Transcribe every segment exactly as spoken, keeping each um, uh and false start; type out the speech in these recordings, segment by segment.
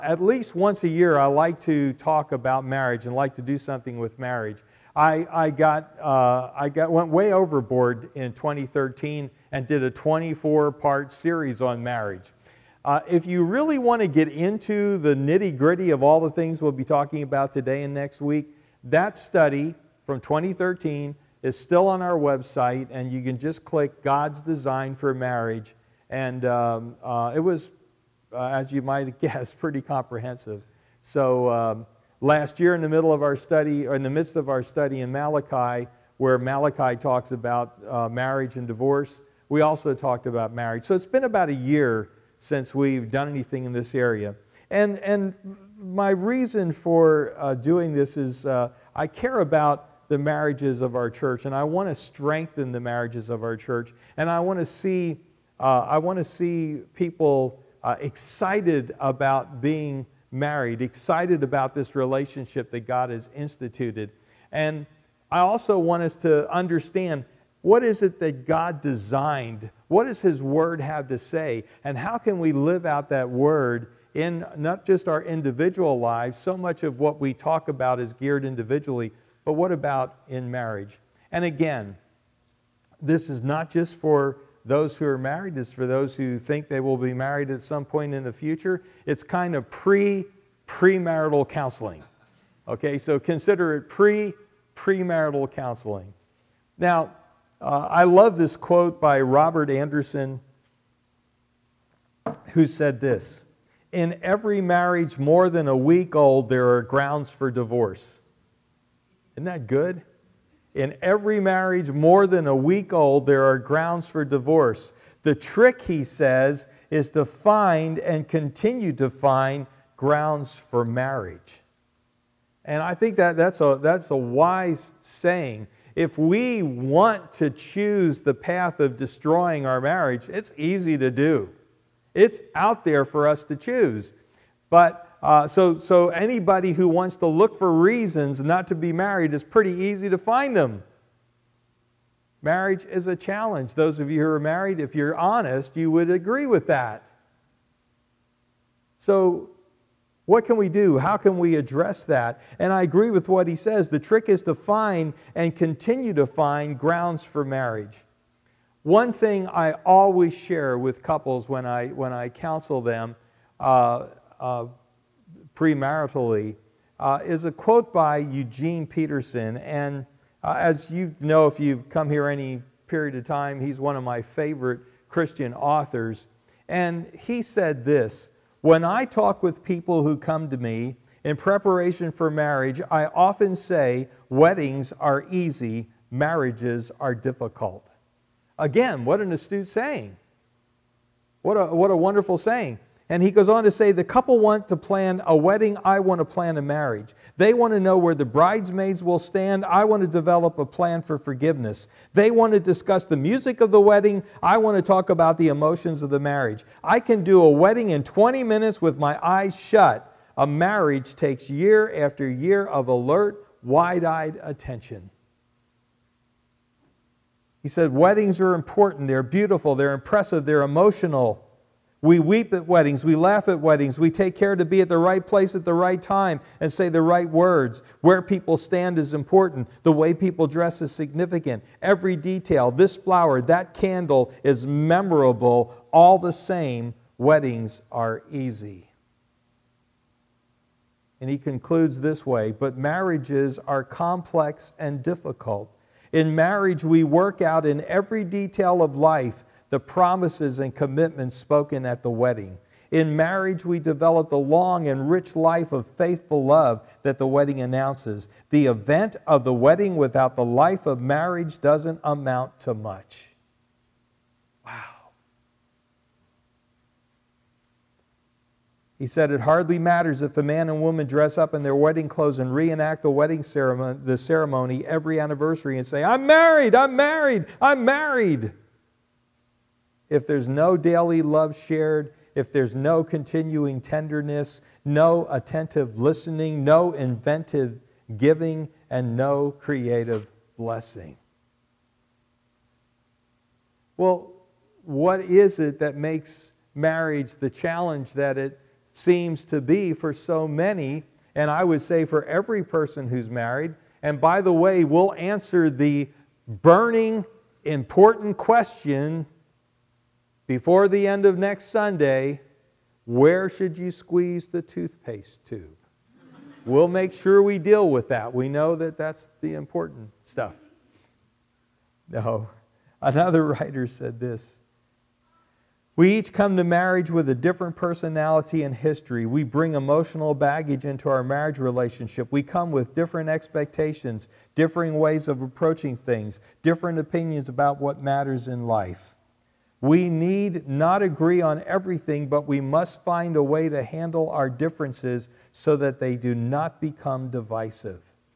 At least once a year, I like to talk about marriage and like to do something with marriage. I, I got uh, I got went way overboard in twenty thirteen and did a twenty-four part series on marriage. Uh, if you really want to get into the nitty-gritty of all the things we'll be talking about today and next week, that study from twenty thirteen is still on our website, and you can just click God's Design for Marriage. And um, uh, it was, uh, as you might guess, pretty comprehensive. So um, last year in the middle of our study, or in the midst of our study in Malachi, where Malachi talks about uh, marriage and divorce, we also talked about marriage. So it's been about a year since we've done anything in this area. And, and my reason for uh, doing this is uh, I care about the marriages of our church, and I want to strengthen the marriages of our church, and I want to see uh, I want to see people uh, excited about being married, excited about this relationship that God has instituted. And I also want us to understand, what is it that God designed? What does His Word have to say? And how can we live out that Word in not just our individual lives? So much of what we talk about is geared individually, but what about in marriage? And again, this is not just for those who are married, it's for those who think they will be married at some point in the future. It's kind of pre, premarital counseling. Okay, so consider it pre, premarital counseling. Now, uh, I love this quote by Robert Anderson, who said this: "In every marriage more than a week old, there are grounds for divorce." Isn't that good? In every marriage more than a week old, there are grounds for divorce. The trick, he says, is to find and continue to find grounds for marriage. And I think that that's a, that's a wise saying. If we want to choose the path of destroying our marriage, it's easy to do. It's out there for us to choose. But uh, so, so anybody who wants to look for reasons not to be married, is pretty easy to find them. Marriage is a challenge. Those of you who are married, if you're honest, you would agree with that. So what can we do? How can we address that? And I agree with what he says. The trick is to find and continue to find grounds for marriage. One thing I always share with couples when I, when I counsel them uh, uh, premaritally uh, is a quote by Eugene Peterson. And uh, as you know, if you've come here any period of time, he's one of my favorite Christian authors. And he said this: "When I talk with people who come to me in preparation for marriage, I often say weddings are easy, marriages are difficult." Again, what an astute saying. What a, what a wonderful saying. And he goes on to say, the couple want to plan a wedding, I want to plan a marriage. They want to know where the bridesmaids will stand, I want to develop a plan for forgiveness. They want to discuss the music of the wedding, I want to talk about the emotions of the marriage. I can do a wedding in twenty minutes with my eyes shut. A marriage takes year after year of alert, wide-eyed attention. He said, weddings are important, they're beautiful, they're impressive, they're emotional. We weep at weddings, we laugh at weddings, we take care to be at the right place at the right time and say the right words. Where people stand is important. The way people dress is significant. Every detail, this flower, that candle is memorable. All the same, weddings are easy. And he concludes this way: but marriages are complex and difficult. In marriage, we work out in every detail of life the promises and commitments spoken at the wedding. In marriage, we develop the long and rich life of faithful love that the wedding announces. The event of the wedding without the life of marriage doesn't amount to much. Wow. He said, it hardly matters if the man and woman dress up in their wedding clothes and reenact the wedding ceremony, the ceremony every anniversary and say, I'm married, I'm married, I'm married. If there's no daily love shared, if there's no continuing tenderness, no attentive listening, no inventive giving, and no creative blessing. Well, what is it that makes marriage the challenge that it seems to be for so many, and I would say for every person who's married. And by the way, we'll answer the burning, important question before the end of next Sunday: where should you squeeze the toothpaste tube? We'll make sure we deal with that. We know that that's the important stuff. No. Another writer said this: we each come to marriage with a different personality and history. We bring emotional baggage into our marriage relationship. We come with different expectations, differing ways of approaching things, different opinions about what matters in life. We need not agree on everything, but we must find a way to handle our differences so that they do not become divisive.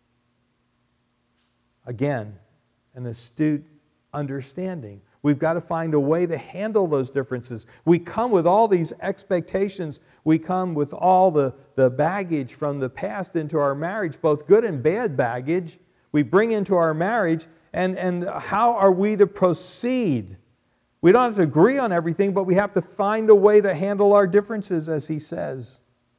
Again, an astute understanding. We've got to find a way to handle those differences. We come with all these expectations. We come with all the, the baggage from the past into our marriage, both good and bad baggage. We bring into our marriage, and, and how are we to proceed? We don't have to agree on everything, but we have to find a way to handle our differences, as he says.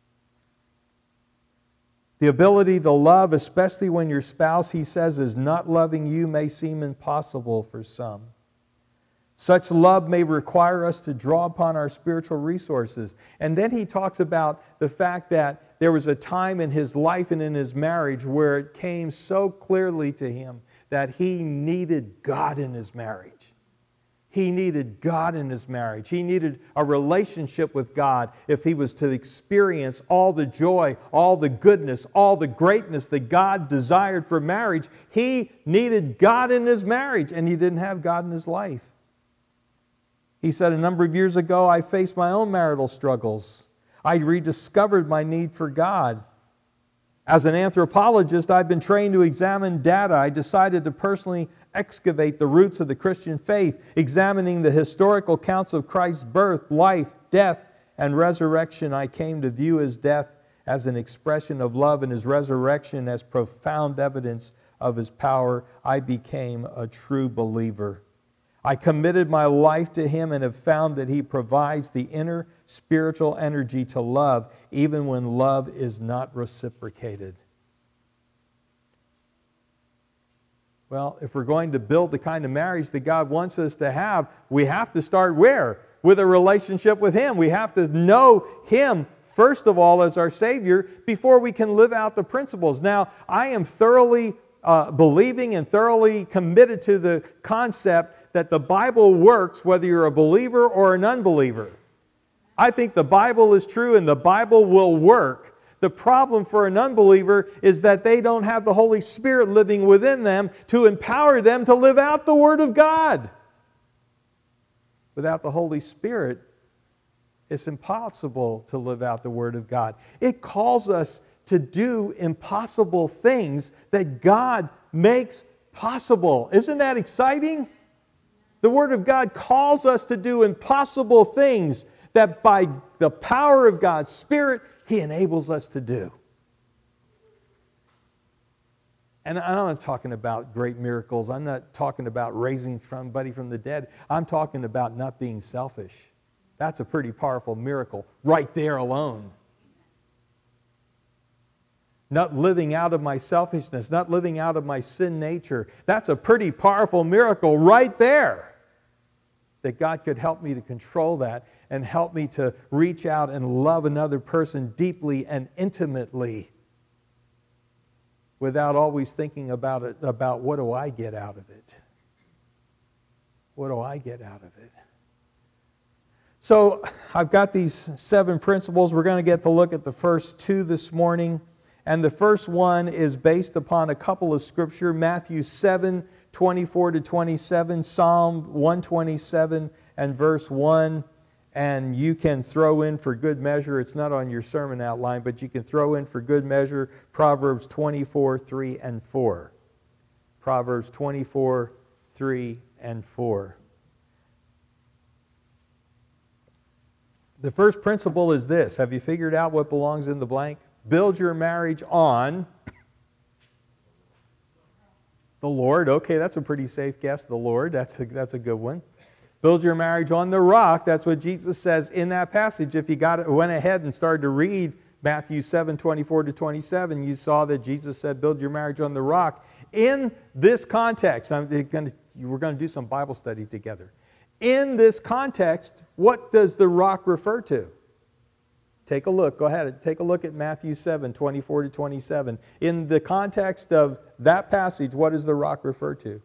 The ability to love, especially when your spouse, he says, is not loving you, may seem impossible for some. Such love may require us to draw upon our spiritual resources. And then he talks about the fact that there was a time in his life and in his marriage where it came so clearly to him that he needed God in his marriage. He needed God in his marriage. He needed a relationship with God if he was to experience all the joy, all the goodness, all the greatness that God desired for marriage. He needed God in his marriage, and he didn't have God in his life. He said, a number of years ago, I faced my own marital struggles. I rediscovered my need for God. As an anthropologist, I've been trained to examine data. I decided to personally excavate the roots of the Christian faith, examining the historical accounts of Christ's birth, life, death, and resurrection. I came to view his death as an expression of love and his resurrection as profound evidence of his power. I became a true believer. I committed my life to him and have found that he provides the inner spiritual energy to love, even when love is not reciprocated. Well, if we're going to build the kind of marriage that God wants us to have, we have to start where? With a relationship with him. We have to know him, first of all, as our Savior before we can live out the principles. Now, I am thoroughly uh, believing and thoroughly committed to the concept that the Bible works whether you're a believer or an unbeliever. I think the Bible is true and the Bible will work. The problem for an unbeliever is that they don't have the Holy Spirit living within them to empower them to live out the Word of God. Without the Holy Spirit, it's impossible to live out the Word of God. It calls us to do impossible things that God makes possible. Isn't that exciting? The Word of God calls us to do impossible things that by the power of God's Spirit, he enables us to do. And I'm not talking about great miracles. I'm not talking about raising somebody from the dead. I'm talking about not being selfish. That's a pretty powerful miracle right there alone. Not living out of my selfishness, not living out of my sin nature. That's a pretty powerful miracle right there. That God could help me to control that and help me to reach out and love another person deeply and intimately without always thinking about it, about what do I get out of it? What do I get out of it? So I've got these seven principles. We're going to get to look at the first two this morning. And the first one is based upon a couple of scripture, Matthew seven, twenty-four to twenty-seven, Psalm one twenty-seven and verse one. And you can throw in for good measure, it's not on your sermon outline, but you can throw in for good measure Proverbs twenty-four, three and four. Proverbs twenty-four, three and four. The first principle is this. Have you figured out what belongs in the blank? Build your marriage on the Lord. Okay, that's a pretty safe guess. The Lord, that's a, that's a good one. Build your marriage on the rock. That's what Jesus says in that passage. If you got it, went ahead and started to read Matthew seven, twenty-four to twenty-seven, you saw that Jesus said, build your marriage on the rock. In this context, I'm gonna, we're going to do some Bible study together. In this context, what does the rock refer to? Take a look. Go ahead. Take a look at Matthew seven, twenty-four to twenty-seven. In the context of that passage, what does the rock refer to?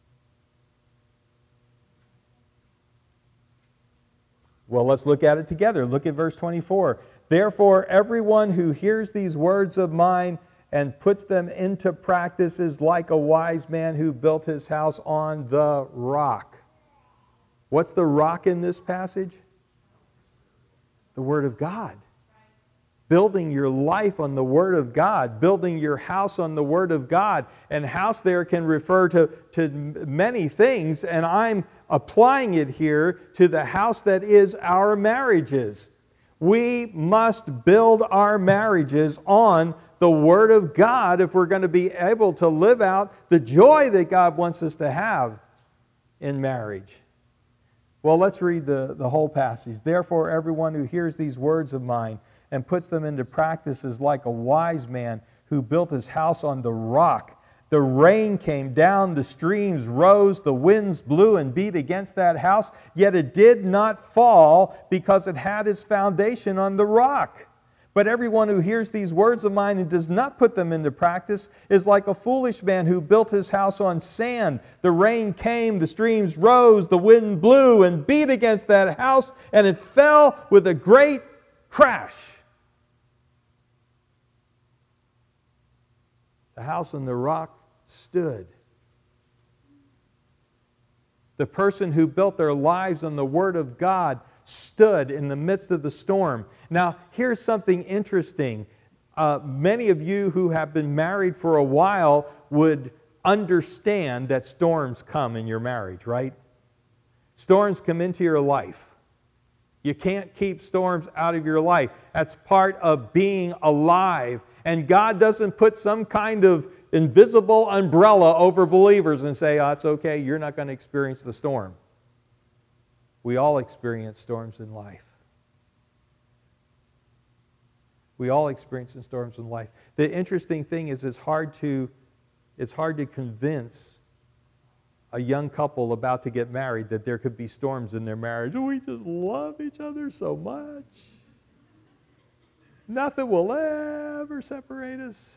Well, let's look at it together. Look at verse twenty-four. Therefore, everyone who hears these words of mine and puts them into practice is like a wise man who built his house on the rock. What's the rock in this passage? The Word of God. Building your life on the Word of God. Building your house on the Word of God. And house there can refer to, to many things, and I'm applying it here to the house that is our marriages. We must build our marriages on the Word of God if we're going to be able to live out the joy that God wants us to have in marriage. Well, let's read the, the whole passage. Therefore, everyone who hears these words of mine and puts them into practice is like a wise man who built his house on the rock. The rain came down, the streams rose, the winds blew and beat against that house, yet it did not fall because it had its foundation on the rock. But everyone who hears these words of mine and does not put them into practice is like a foolish man who built his house on sand. The rain came, the streams rose, the wind blew and beat against that house, and it fell with a great crash. The house on the rock stood. The person who built their lives on the Word of God stood in the midst of the storm. Now, here's something interesting. Uh, many of you who have been married for a while would understand that storms come in your marriage, right? Storms come into your life. You can't keep storms out of your life. That's part of being alive. And God doesn't put some kind of invisible umbrella over believers and say, oh, it's okay, you're not going to experience the storm. We all experience storms in life. We all experience storms in life. The interesting thing is it's hard to, it's hard to convince a young couple about to get married that there could be storms in their marriage. We just love each other so much. Nothing will ever separate us.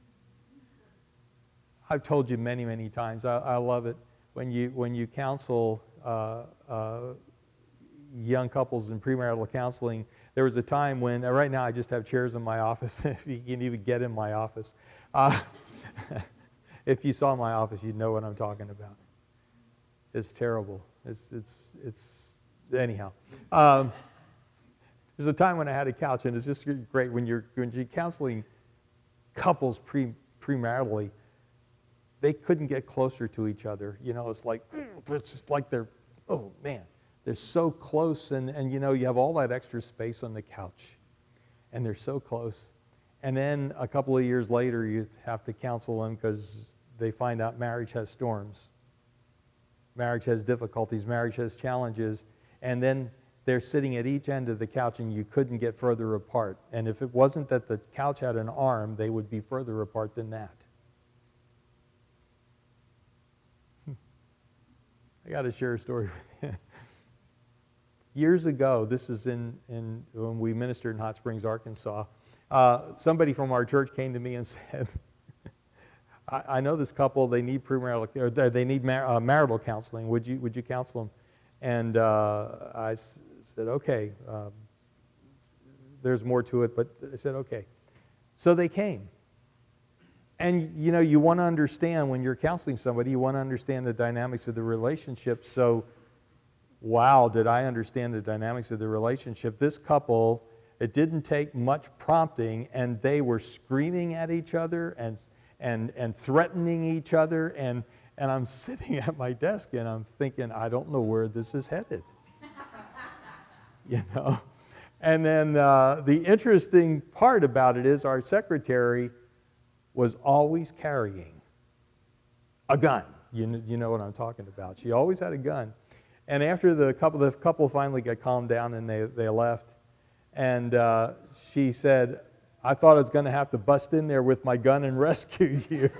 I've told you many, many times, I, I love it when you, when you counsel uh, uh, young couples in premarital counseling. There was a time when, uh, right now I just have chairs in my office, if you can even get in my office. Uh, if you saw my office, you'd know what I'm talking about. It's terrible. It's, it's, it's anyhow. Um, there's a time when I had a couch, and it's just great when you're, when you're counseling couples pre, premaritally, they couldn't get closer to each other. You know, it's like, it's just like they're, oh man, they're so close, and, and you know, you have all that extra space on the couch, and they're so close. And then a couple of years later, you have to counsel them because they find out marriage has storms. Marriage has difficulties, marriage has challenges, and then they're sitting at each end of the couch and you couldn't get further apart. And if it wasn't that the couch had an arm, they would be further apart than that. I got to share a story with you. Years ago, this is in, in when we ministered in Hot Springs, Arkansas, uh, somebody from our church came to me and said, I, I know this couple, they need premarital, or they need mar- uh, marital counseling. Would you, would you counsel them? And uh, I s- said, okay. Um, there's more to it, but I said, okay. So they came. And, you know, you want to understand when you're counseling somebody, you want to understand the dynamics of the relationship. So, wow, did I understand the dynamics of the relationship. This couple, it didn't take much prompting, and they were screaming at each other and and and threatening each other. And, and I'm sitting at my desk, and I'm thinking, I don't know where this is headed. You know? And then uh, the interesting part about it is our secretary was always carrying a gun. You know, you know what I'm talking about. She always had a gun. And after the couple, the couple finally got calmed down and they, they left. And uh, she said, I thought I was going to have to bust in there with my gun and rescue you.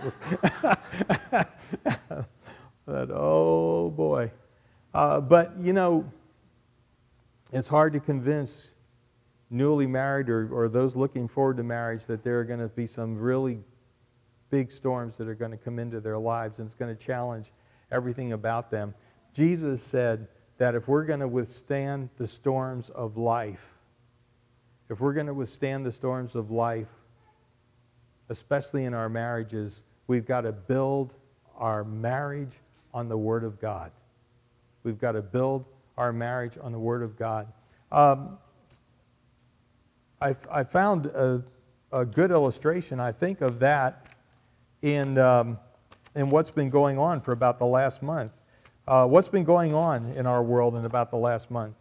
But, oh boy. Uh, but, you know, it's hard to convince newly married or, or those looking forward to marriage that there are going to be some really big storms that are going to come into their lives, and it's going to challenge everything about them. Jesus said that if we're going to withstand the storms of life, if we're going to withstand the storms of life, especially in our marriages, we've got to build our marriage on the Word of God. We've got to build our marriage on the Word of God. Um, I, I found a, a good illustration, I think, of that in, um, in what's been going on for about the last month. Uh, what's been going on in our world in about the last month?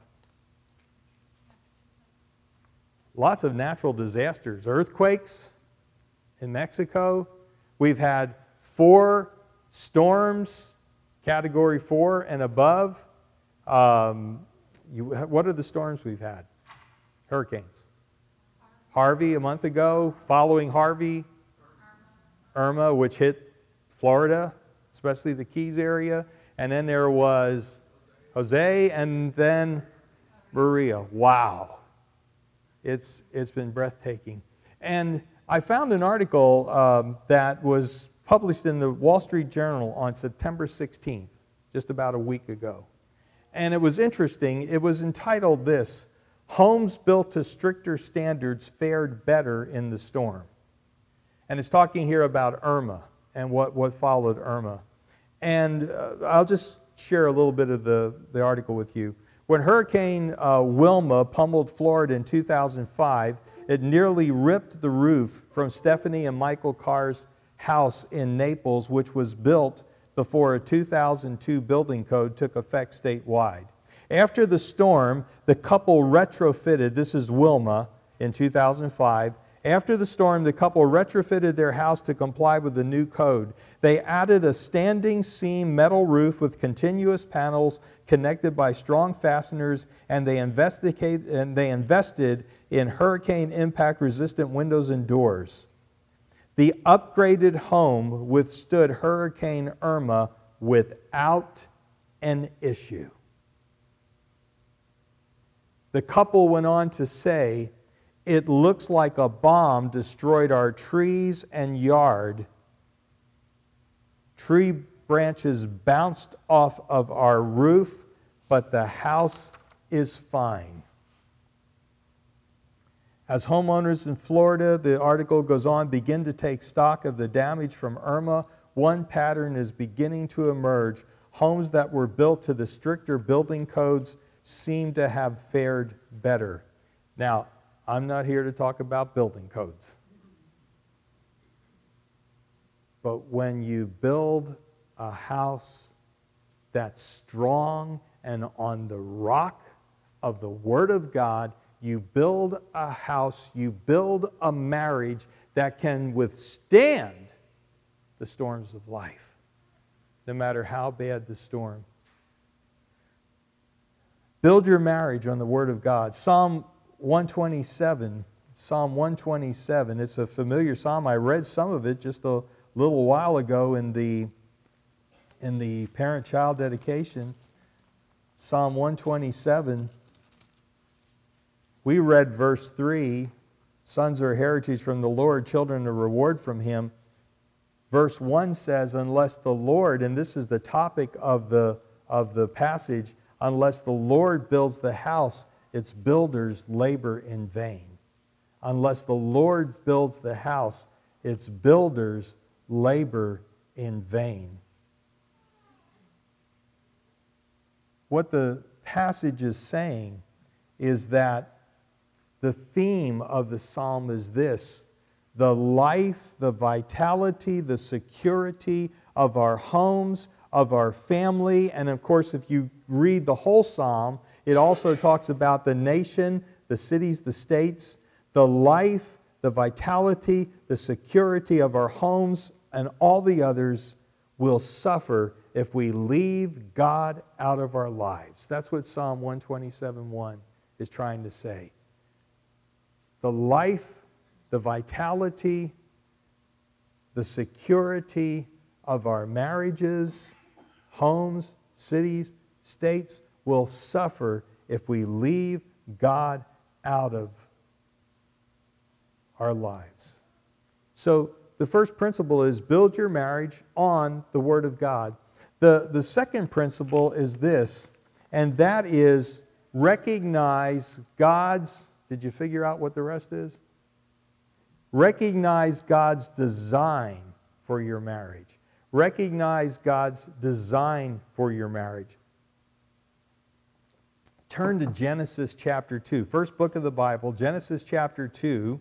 Lots of natural disasters. Earthquakes in Mexico. We've had four storms, category four and above. Um, you, what are the storms we've had? Hurricanes. Harvey a month ago, following Harvey, Irma, which hit Florida, especially the Keys area. And then there was Jose, and then Maria. Wow. It's, it's been breathtaking. And I found an article um, that was published in the Wall Street Journal on September sixteenth, just about a week ago. And it was interesting. It was entitled this, Homes Built to Stricter Standards Fared Better in the Storm. And it's talking here about Irma and what, what followed Irma. And uh, I'll just share a little bit of the, the article with you. When Hurricane uh, Wilma pummeled Florida in two thousand five, it nearly ripped the roof from Stephanie and Michael Carr's house in Naples, which was built before a two thousand two building code took effect statewide. After the storm, the couple retrofitted, this is Wilma in two thousand five, after the storm, the couple retrofitted their house to comply with the new code. They added a standing seam metal roof with continuous panels connected by strong fasteners, and they investigate and they invested in hurricane impact resistant windows and doors. The upgraded home withstood Hurricane Irma without an issue. The couple went on to say, it looks like a bomb destroyed our trees and yard. Tree branches bounced off of our roof, but the house is fine. As homeowners in Florida, the article goes on, begin to take stock of the damage from Irma, one pattern is beginning to emerge. Homes that were built to the stricter building codes seem to have fared better. Now, I'm not here to talk about building codes. But when you build a house that's strong and on the rock of the Word of God, you build a house, you build a marriage that can withstand the storms of life, no matter how bad the storm. Build your marriage on the Word of God. Psalm one twenty-seven, Psalm one twenty-seven, it's a familiar psalm. I read some of it just a little while ago in the, in the parent-child dedication. Psalm one twenty-seven, we read verse three, sons are a heritage from the Lord, children a reward from Him. Verse one says, unless the Lord, and this is the topic of the, of the passage, unless the Lord builds the house, its builders labor in vain. Unless the Lord builds the house, its builders labor in vain. What the passage is saying is that the theme of the psalm is this: the life, the vitality, the security of our homes, of our family, and of course, if you read the whole psalm, it also talks about the nation, the cities, the states, the life, the vitality, the security of our homes, and all the others will suffer if we leave God out of our lives. That's what Psalm one twenty-seven one is trying to say. The life, the vitality, the security of our marriages, homes, cities, states will suffer if we leave God out of our lives. So the first principle is build your marriage on the Word of God. The, the second principle is this, and that is recognize God's, did you figure out what the rest is? Recognize God's design for your marriage. Recognize God's design for your marriage. Turn to Genesis chapter two, first book of the Bible, Genesis chapter two.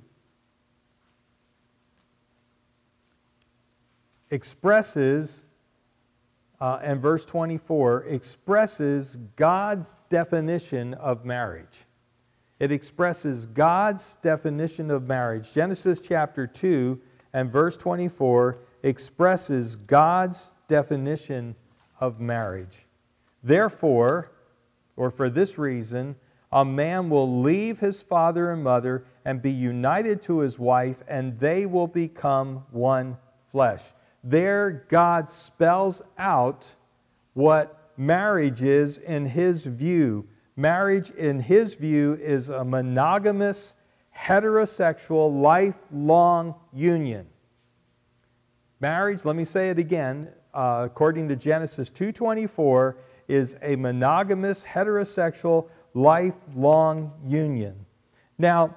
Expresses, uh, and verse twenty-four, expresses God's definition of marriage. It expresses God's definition of marriage. Genesis chapter two and verse twenty-four expresses God's definition of marriage. Therefore, or for this reason, a man will leave his father and mother and be united to his wife, and they will become one flesh. There, God spells out what marriage is in His view. Marriage, in His view, is a monogamous, heterosexual, lifelong union. Marriage, let me say it again, uh, according to Genesis two twenty-four, is a monogamous, heterosexual, lifelong union. Now,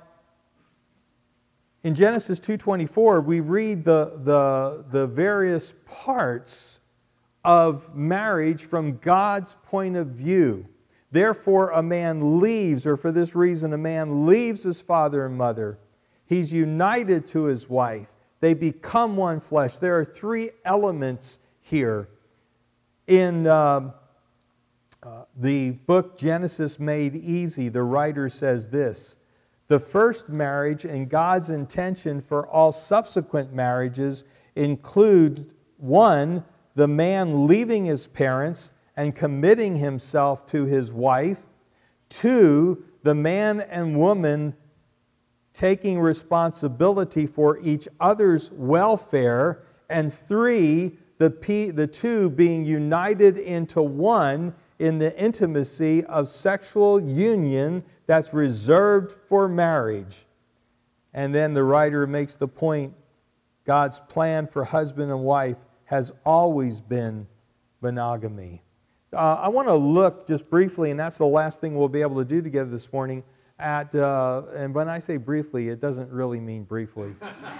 in Genesis two twenty-four, we read the, the, the various parts of marriage from God's point of view. Therefore, a man leaves, or for this reason, a man leaves his father and mother. He's united to his wife. They become one flesh. There are three elements here. In uh, uh, the book Genesis Made Easy, the writer says this: the first marriage and God's intention for all subsequent marriages include, one, the man leaving his parents and committing himself to his wife; two, the man and woman taking responsibility for each other's welfare; and three, the, P, the two being united into one in the intimacy of sexual union that's reserved for marriage. And then the writer makes the point, God's plan for husband and wife has always been monogamy. Uh, I want to look just briefly, and that's the last thing we'll be able to do together this morning, at, uh, and when I say briefly, it doesn't really mean briefly.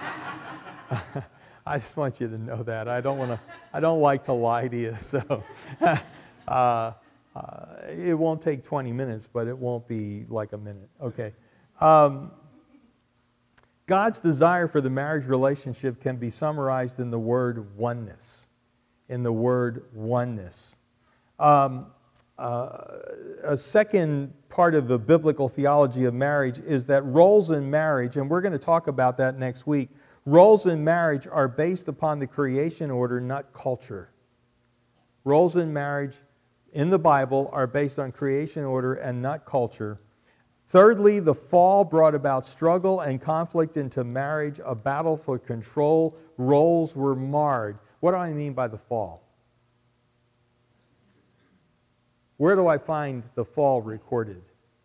I just want you to know that. I don't want to, I don't like to lie to you, so... uh, Uh, it won't take twenty minutes, but it won't be like a minute. Okay. Um, God's desire for the marriage relationship can be summarized in the word oneness. In the word oneness. Um, uh, a second part of the biblical theology of marriage is that roles in marriage, and we're going to talk about that next week, roles in marriage are based upon the creation order, not culture. Roles in marriage in the Bible are based on creation order and not culture. Thirdly, the fall brought about struggle and conflict into marriage, a battle for control. Roles were marred. What do I mean by the fall? Where do I find the fall recorded?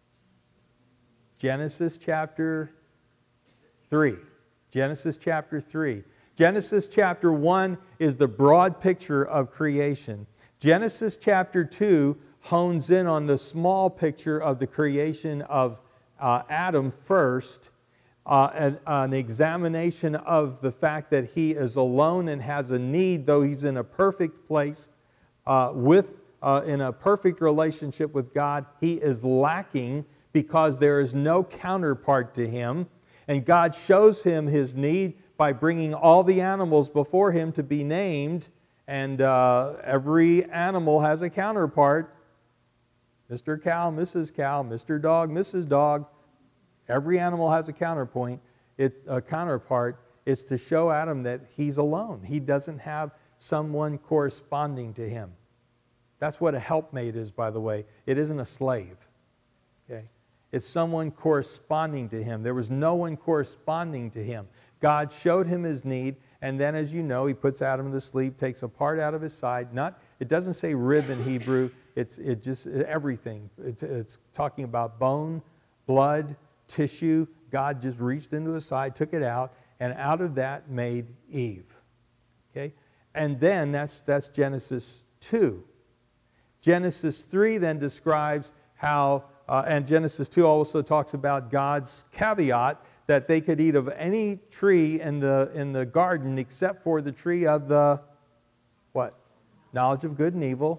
Genesis chapter three. Genesis chapter three. Genesis chapter one is the broad picture of creation. Genesis chapter two hones in on the small picture of the creation of uh, Adam first, uh, an, an examination of the fact that he is alone and has a need, though he's in a perfect place, uh, with uh, in a perfect relationship with God. He is lacking because there is no counterpart to him, and God shows him his need by bringing all the animals before him to be named. And uh, every animal has a counterpart. Mister Cow, Missus Cow, Mister Dog, Missus Dog. Every animal has a counterpoint. It's a counterpart. It's to show Adam that he's alone. He doesn't have someone corresponding to him. That's what a helpmate is, by the way. It isn't a slave. Okay? It's someone corresponding to him. There was no one corresponding to him. God showed him his need, and then, as you know, he puts Adam to sleep, takes a part out of his side. Not, it doesn't say rib in Hebrew. It's it just everything. It's, it's talking about bone, blood, tissue. God just reached into his side, took it out, and out of that made Eve. Okay? And then that's that's Genesis two. Genesis three then describes how, uh, and Genesis two also talks about God's caveat that they could eat of any tree in the in the garden except for the tree of the, what? Knowledge of good and evil.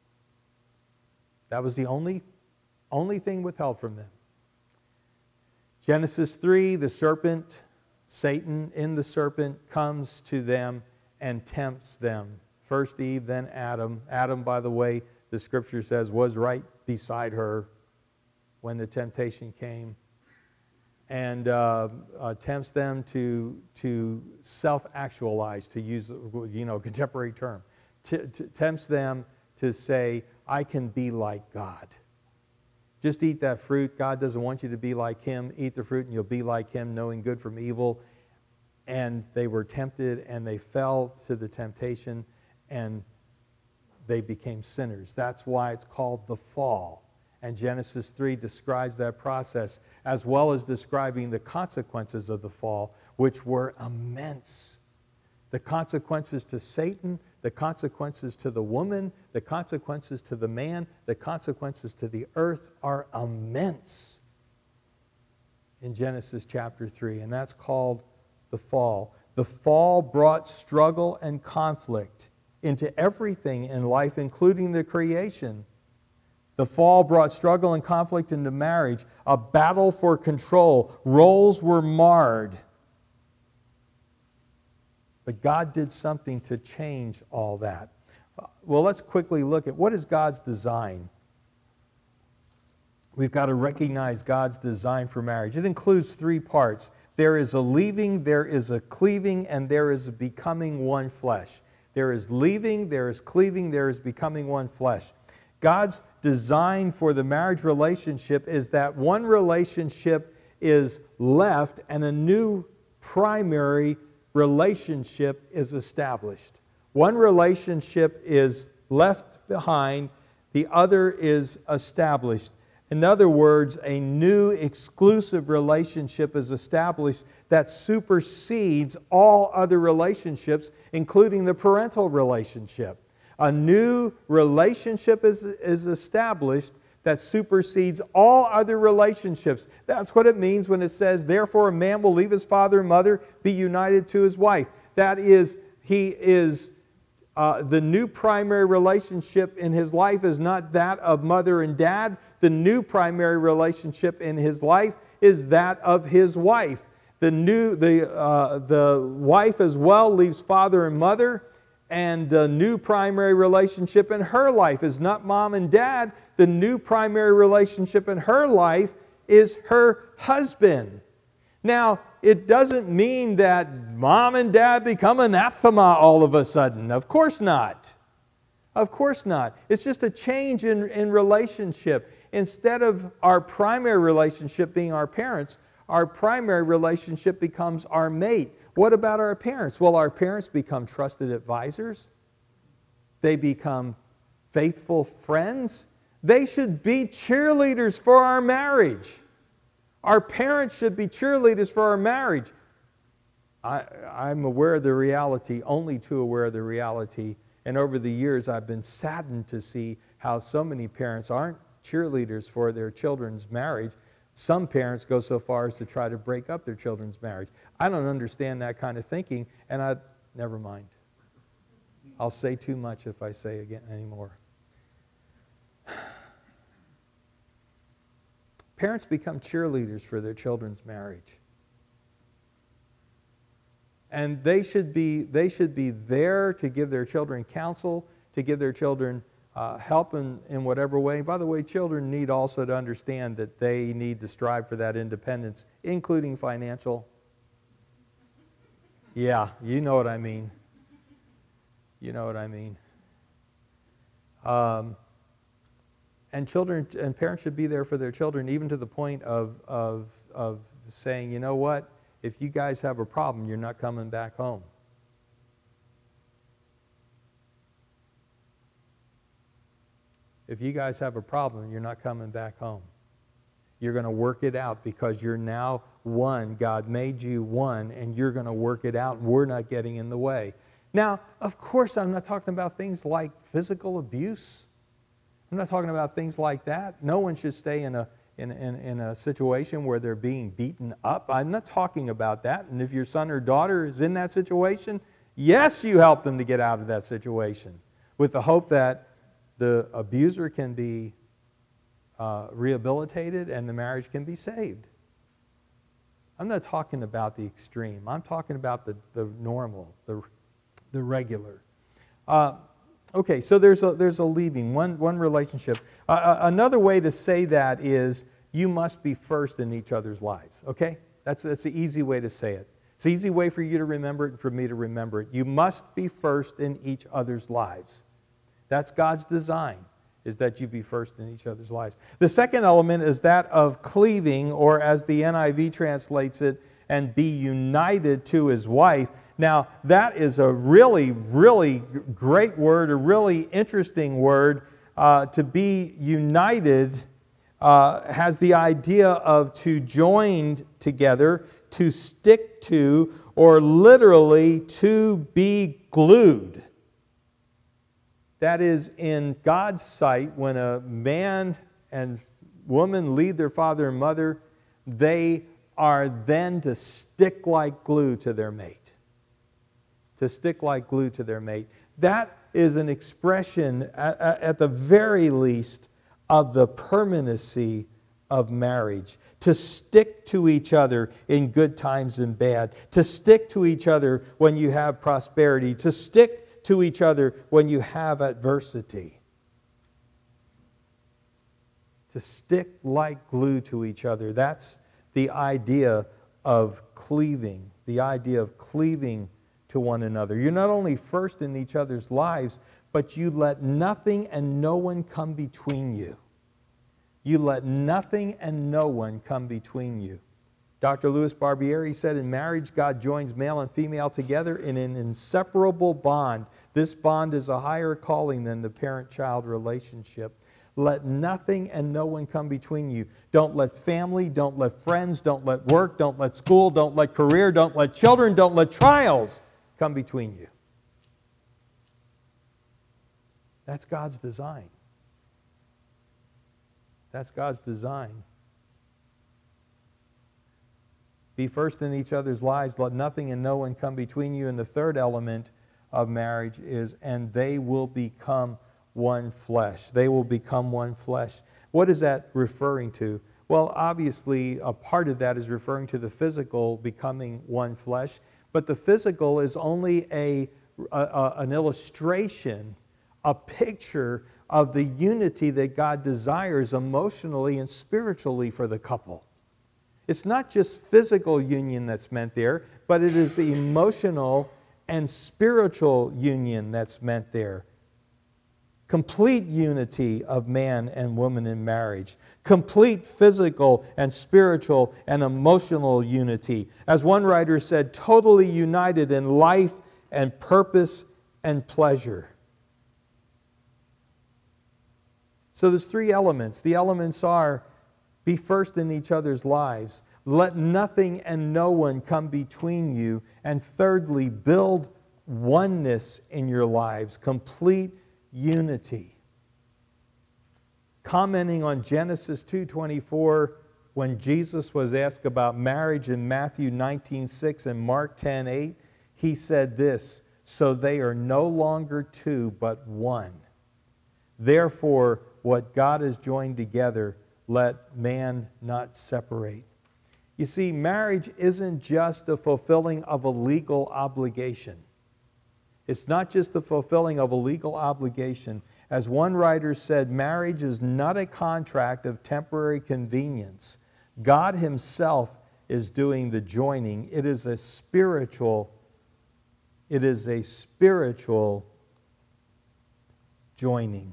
That was the only, only thing withheld from them. Genesis three, the serpent, Satan in the serpent comes to them and tempts them. First Eve, then Adam. Adam, by the way, the scripture says, was right beside her when the temptation came. And uh, uh, tempts them to, to self-actualize, to use, you know, a contemporary term. T- t- tempts them to say, I can be like God. Just eat that fruit. God doesn't want you to be like him. Eat the fruit and you'll be like him, knowing good from evil. And they were tempted and they fell to the temptation and they became sinners. That's why it's called the fall. And Genesis three describes that process, as well as describing the consequences of the fall, which were immense. The consequences to Satan, the consequences to the woman, the consequences to the man, the consequences to the earth are immense in Genesis chapter three, and that's called the fall. The fall brought struggle and conflict into everything in life, including the creation. The fall brought struggle and conflict into marriage, a battle for control. Roles were marred. But God did something to change all that. Well, let's quickly look at what is God's design. We've got to recognize God's design for marriage. It includes three parts. There is a leaving, there is a cleaving, and there is a becoming one flesh. There is leaving, there is cleaving, there is becoming one flesh. God's design for the marriage relationship is that one relationship is left and a new primary relationship is established. One relationship is left behind, the other is established. In other words, a new exclusive relationship is established that supersedes all other relationships, including the parental relationship. A new relationship is, is established that supersedes all other relationships. That's what it means when it says, therefore a man will leave his father and mother, be united to his wife. That is, he is, uh, the new primary relationship in his life is not that of mother and dad. The new primary relationship in his life is that of his wife. The new, the, uh, the wife as well leaves father and mother. And the new primary relationship in her life is not mom and dad. The new primary relationship in her life is her husband. Now, it doesn't mean that mom and dad become anathema all of a sudden. Of course not. Of course not. It's just a change in, in relationship. Instead of our primary relationship being our parents, our primary relationship becomes our mate. What about our parents? Well, our parents become trusted advisors. They become faithful friends. They should be cheerleaders for our marriage. Our parents should be cheerleaders for our marriage. I, I'm aware of the reality, only too aware of the reality. And over the years, I've been saddened to see how so many parents aren't cheerleaders for their children's marriage. Some parents go so far as to try to break up their children's marriage. I don't understand that kind of thinking, and I never mind. I'll say too much if I say again anymore. Parents become cheerleaders for their children's marriage. And they should be they should be there to give their children counsel, to give their children uh, help in, in whatever way. By the way, children need also to understand that they need to strive for that independence, including financial. Yeah, you know what I mean. You know what I mean? Um, and children and parents should be there for their children, even to the point of, of, of saying, you know what, if you guys have a problem, you're not coming back home. If you guys have a problem, you're not coming back home. You're going to work it out because you're now one. God made you one, and you're going to work it out, and we're not getting in the way. Now, of course, I'm not talking about things like physical abuse. I'm not talking about things like that. No one should stay in a, in, in, in a situation where they're being beaten up. I'm not talking about that. And if your son or daughter is in that situation, yes, you help them to get out of that situation with the hope that the abuser can be uh, rehabilitated and the marriage can be saved. I'm not talking about the extreme. I'm talking about the, the normal, the, the regular. Uh, okay, so there's a, there's a leaving, one, one relationship. Uh, another way to say that is you must be first in each other's lives, okay? That's, that's the easy way to say it. It's an easy way for you to remember it and for me to remember it. You must be first in each other's lives. That's God's design, is that you be first in each other's lives. The second element is that of cleaving, or as the N I V translates it, and be united to his wife. Now, that is a really, really great word, a really interesting word. Uh, to be united uh, has the idea of to join together, to stick to, or literally to be glued. That is, in God's sight, when a man and woman leave their father and mother, they are then to stick like glue to their mate. To stick like glue to their mate. That is an expression, at, at the very least, of the permanency of marriage. To stick to each other in good times and bad. To stick to each other when you have prosperity. To stick to each other when you have adversity. To stick like glue to each other. That's the idea of cleaving. The idea of cleaving to one another. You're not only first in each other's lives, but you let nothing and no one come between you. You let nothing and no one come between you. Doctor Louis Barbieri said, in marriage, God joins male and female together in an inseparable bond. This bond is a higher calling than the parent-child relationship. Let nothing and no one come between you. Don't let family, don't let friends, don't let work, don't let school, don't let career, don't let children, don't let trials come between you. That's God's design. That's God's design. Be first in each other's lives. Let nothing and no one come between you. And the third element of marriage is, and they will become one flesh. They will become one flesh. What is that referring to? Well, obviously, a part of that is referring to the physical becoming one flesh. But the physical is only a, a, a an illustration, a picture of the unity that God desires emotionally and spiritually for the couple. It's not just physical union that's meant there, but it is the emotional and spiritual union that's meant there. Complete unity of man and woman in marriage. Complete physical and spiritual and emotional unity. As one writer said, totally united in life and purpose and pleasure. So there's three elements. The elements are, be first in each other's lives. Let nothing and no one come between you. And thirdly, build oneness in your lives. Complete unity. Commenting on Genesis two twenty-four, when Jesus was asked about marriage in Matthew nineteen six and Mark ten eight, he said this, so they are no longer two, but one. Therefore, what God has joined together, let man not separate. You see, marriage isn't just the fulfilling of a legal obligation. It's not just the fulfilling of a legal obligation. As one writer said, marriage is not a contract of temporary convenience. God Himself is doing the joining. It is a spiritual, it is a spiritual joining.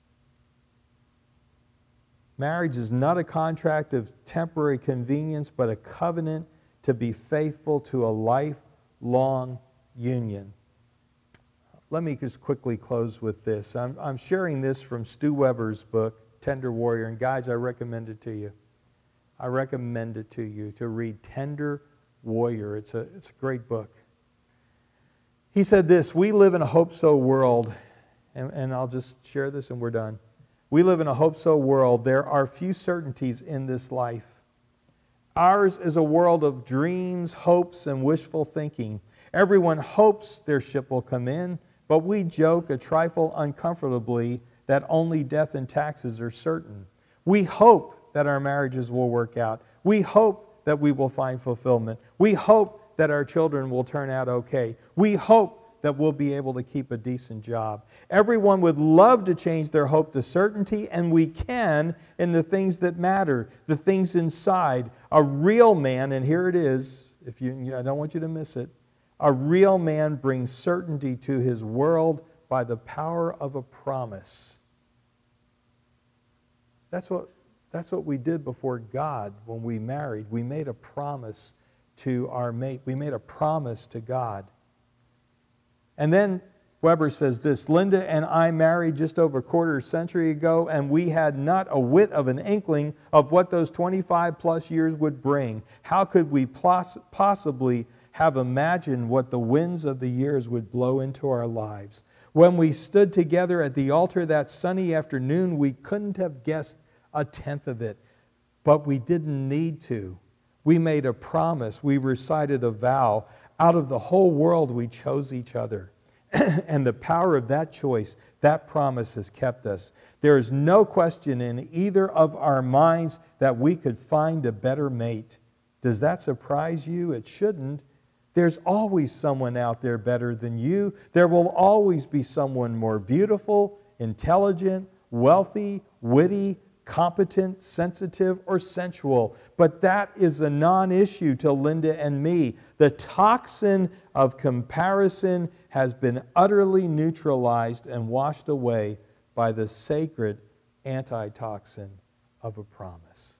Marriage is not a contract of temporary convenience, but a covenant to be faithful to a lifelong union. Let me just quickly close with this. I'm, I'm sharing this from Stu Weber's book, Tender Warrior. And guys, I recommend it to you. I recommend it to you to read Tender Warrior. It's a, it's a great book. He said this: we live in a hope-so world. And, and I'll just share this and we're done. We live in a hope-so world. There are few certainties in this life. Ours is a world of dreams, hopes, and wishful thinking. Everyone hopes their ship will come in, but we joke a trifle uncomfortably that only death and taxes are certain. We hope that our marriages will work out. We hope that we will find fulfillment. We hope that our children will turn out okay. We hope that we'll be able to keep a decent job. Everyone would love to change their hope to certainty, and we can in the things that matter, the things inside. A real man, and here it is, if you, I don't want you to miss it, a real man brings certainty to his world by the power of a promise. That's what, that's what we did before God when we married. We made a promise to our mate. We made a promise to God. And then Weber says this: Linda and I married just over a quarter century ago, and we had not a whit of an inkling of what those twenty-five plus years would bring. How could we poss- possibly have imagined what the winds of the years would blow into our lives? When we stood together at the altar that sunny afternoon, we couldn't have guessed a tenth of it, but we didn't need to. We made a promise. We recited a vow. Out of the whole world, we chose each other. And the power of that choice, that promise has kept us. There is no question in either of our minds that we could find a better mate. Does that surprise you? It shouldn't. There's always someone out there better than you. There will always be someone more beautiful, intelligent, wealthy, witty, competent, sensitive, or sensual. But that is a non-issue to Linda and me. The toxin of comparison has been utterly neutralized and washed away by the sacred antitoxin of a promise.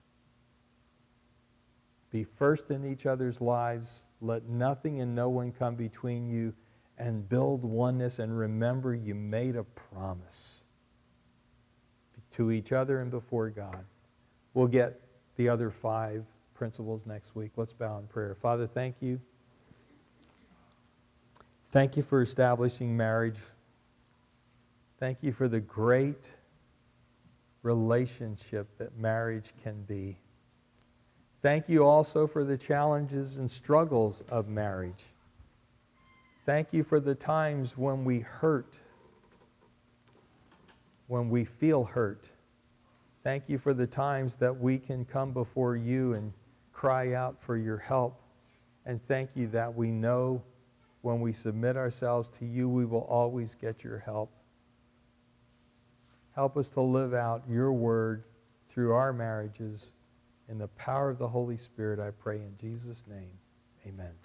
Be first in each other's lives. Let nothing and no one come between you, and build oneness. And remember, you made a promise to each other and before God. We'll get the other five principles next week. Let's bow in prayer. Father, thank you. Thank you for establishing marriage. Thank you for the great relationship that marriage can be. Thank you also for the challenges and struggles of marriage. Thank you for the times when we hurt, when we feel hurt. Thank you for the times that we can come before you and cry out for your help. And thank you that we know when we submit ourselves to you, we will always get your help. Help us to live out your word through our marriages. In the power of the Holy Spirit, I pray in Jesus' name, amen.